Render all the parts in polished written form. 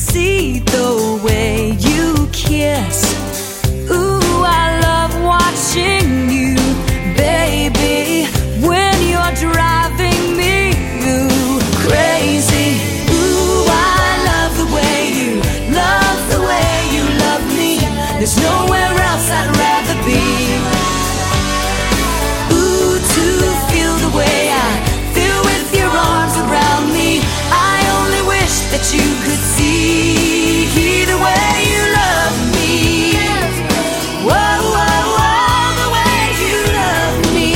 see the way you kiss. Ooh, I love watching you, baby, when you're driving me crazy. Ooh, I love the way you love me. There's nowhere else I'd rather be. Ooh, to feel the way I feel with your arms around me. I only wish that you could see the way you love me. Whoa, whoa, whoa, the way you love me.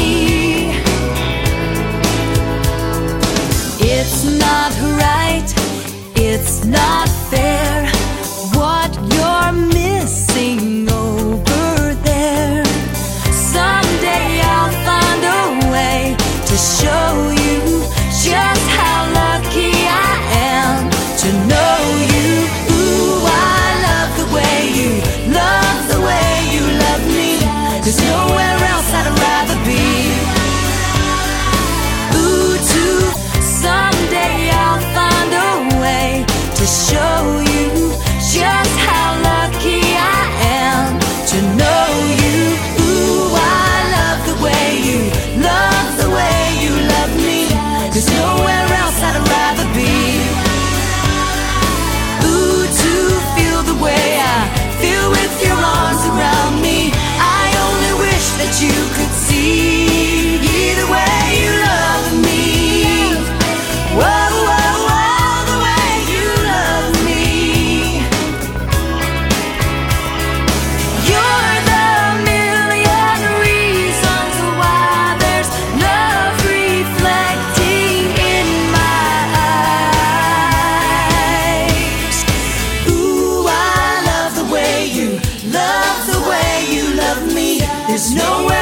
It's not right, it's not fair, what you're missing over there. Someday I'll find a way to show you just how lucky I am to know you. Ooh, I love the way you love me. There's nowhere else I'd rather be. Ooh, someday I'll find a way to show you just how lucky I am to know you. Ooh, I love the way you love me. There's nowhere else I'd rather be. Ooh, to feel the way I feel with your arms around me. I only wish that you could see the way you love me. Whoa, whoa, whoa, the way you love me. You're the million reasons why there's love reflecting in my eyes. Ooh, I love the way you love me. There's nowhere